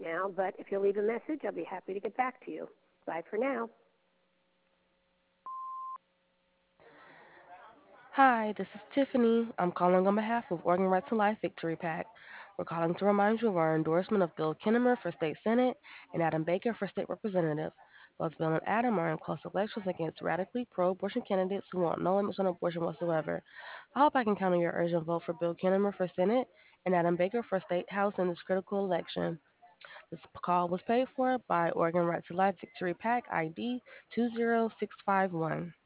now, but if you'll leave a message, I'll be happy to get back to you. Bye for now. Hi, this is Tiffany. I'm calling on behalf of Oregon Right to Life Victory PAC. We're calling to remind you of our endorsement of Bill Kinnemer for state senate and Adam Baker for state representative. Both Bill and Adam are in close elections against radically pro-abortion candidates who want no limits on abortion whatsoever. I hope I can count on your urgent vote for Bill Kinnemer for senate and Adam Baker for state house in this critical election. This call was paid for by Oregon Right to Life Victory PAC ID 20651.